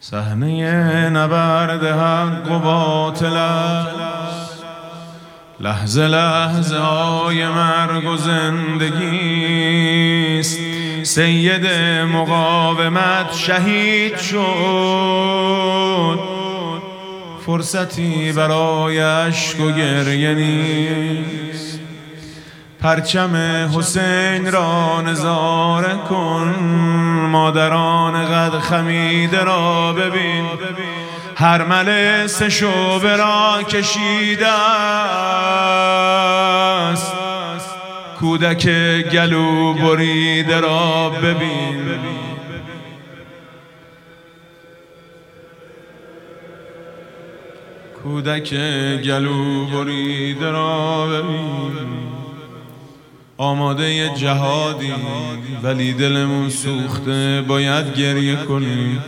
صحنه نبرد حق و باطل است، لحظه لحظه های مرگ و زندگیست. سید مقاومت شهید شد، فرصتی برای اشک و گریه نیست. پرچم حسین را نظاره کن، مادران قد خمیده را ببین. هرمل سه شعبه را کشیده است، کودک گلو بریده را ببین. کودک گلو بریده را ببین. آماده جهادی ولی دلمون سوخته، باید گریه کنیم.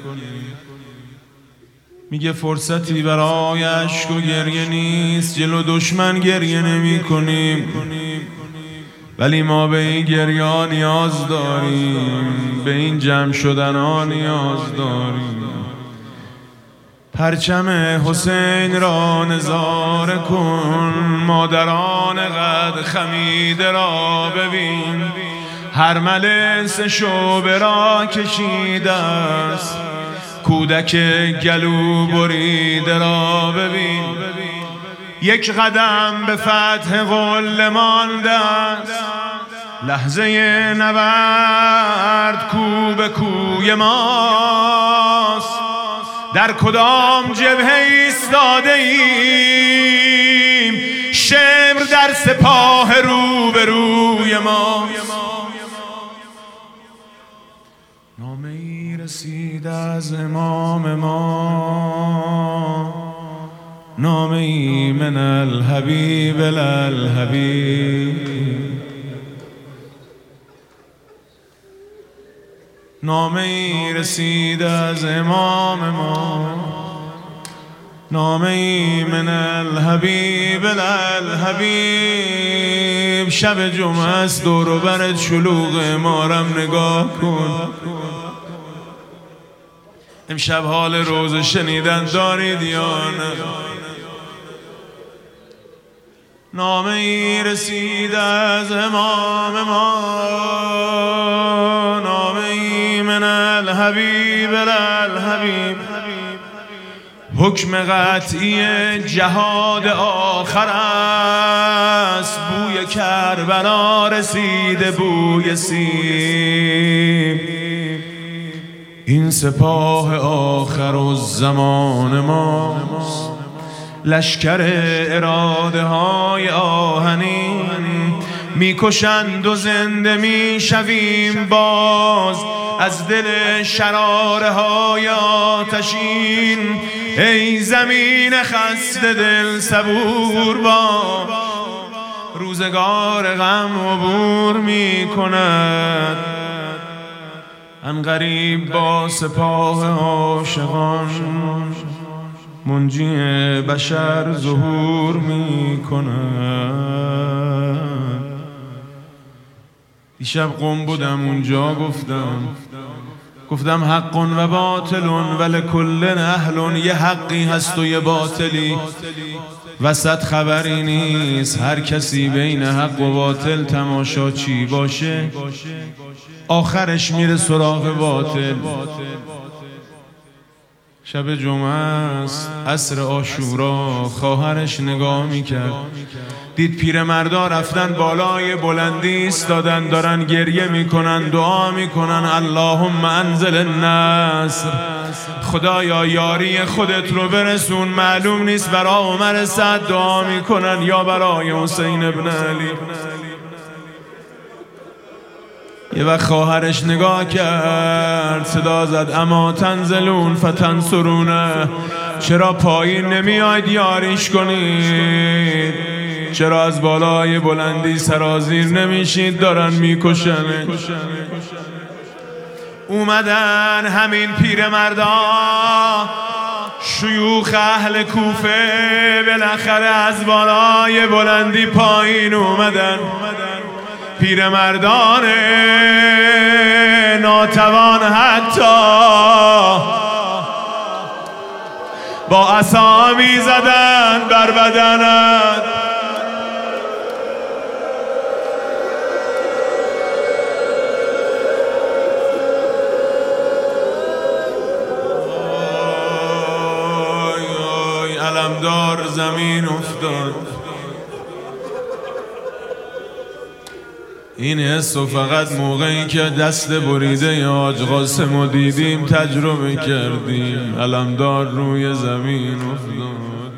میگه فرصتی برای اشک و گریه نیست، جلو دشمن گریه نمی کنیم، ولی ما به این گریه ها نیاز داریم، به این جمع شدن ها نیاز داریم. پرچم حسین را نظاره کن، مادران قد خمیده را ببین. هرمل سه شعبه را کشیده است، کودک گلو بریده را ببین. یک قدم به فتح قله مانده است، لحظه نبرد کو به کوی ماست. در کدام جبهه ایستاده ایم، شمر در سپاه روبروی ماست. نامه ای رسید از امام ما، نامه ای من الحبیب للحبیب. نامه ای رسید از امام ما، نامه ای من الحبیب للحبیب. شب جمعه است، دور و برت شلوغ، مارم نگاه کن. امشب حال روز شنیدن دارید یا نه؟ نامه ای رسید از امام ما، نامه ای من الحبیب للحبیب. حکم قطعی جهاد آخر است، بوی کربلا رسیده، بوی سیب. این سپاه آخر الزمان ماست، لشکر اراده های آهنین. میکشند و زنده میشویم باز از دل شراره های آتشین. ای زمین خسته دل صبور باش، روزگار غم عبور میکند. عنقریب با سپاه عاشقان، منجی بشر ظهور میکند. دیشب قم بودم اونجا، گفتم حق و باطل ولکل اهل. یه حقی هست و یه باطلی، وسط خبری نیست. هر کسی بین حق و باطل تماشاچی باشه، آخرش میره سراغ باطل. شب جمعه است، عصر عاشورا، خواهرش نگاه میکرد، دید پیرمردا رفتن بالای بلندی ایستادن، دارن گریه میکنن، دعا میکنن اللهم انزل النصر. خدایا یاری خودت رو برسون. معلوم نیست برای عمر سعد دعا میکنن یا برای حسین ابن علی. یه وقت خواهرش نگاه کرد، صدا زد اما تنزلون فتنصرونه. چرا پایین نمیاید یاریش کنید؟ چرا از بالای بلندی سرازیر نمیشید؟ دارن میکشنه. اومدن همین پیرمردا، شیوخ اهل کوفه، بالاخره از بالای بلندی پایین اومدن. پیرمردان ناتوان حتی با عصا می زدن بر بدنت. علمدار زمین افتاد. این حس و فقط موقعی که دست بریده حاج قاسمو دیدیم تجربه کردیم. علمدار روی زمین افتاد.